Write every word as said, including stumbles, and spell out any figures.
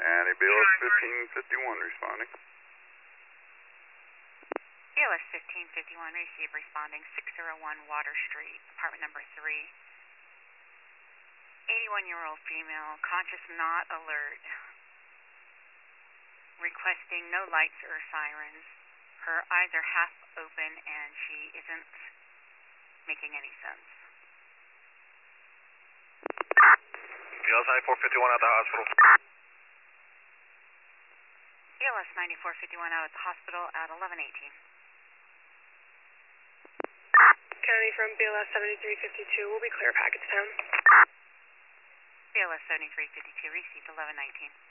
Annie B L S fifteen fifty-one responding. B L S fifteen fifty-one, receive responding six oh one Water Street, apartment number three. eighty-one-year-old female, conscious, not alert. Requesting no lights or sirens. Her eyes are half open and she isn't making any sense. B L S ninety-four fifty-one at the hospital. B L S ninety-four fifty-one out at the hospital at eleven eighteen. County from B L S seventy-three fifty-two, will be clear package town. B L S seventy-three fifty-two, received eleven nineteen.